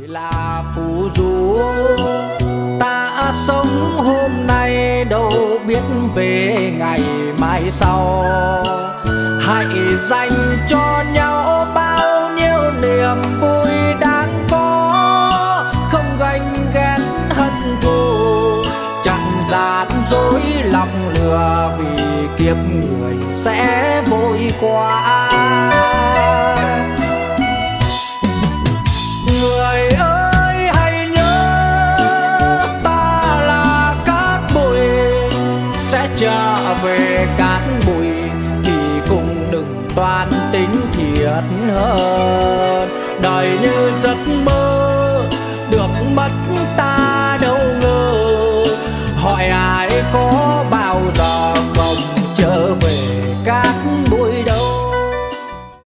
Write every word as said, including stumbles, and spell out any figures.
là phù du, ta sống hôm nay đâu biết về ngày mai sau. Hãy dành cho nhau bao nhiêu niềm vui đáng có, không ganh ghét hận thù, chẳng gian dối lòng lừa, vì kiếp người sẽ vội qua. Người ơi hãy nhớ, ta là cát bụi, sẽ trở về cát bụi, thì cũng đừng toan tính thiệt hơn. Đời như giấc mơ, được mất ta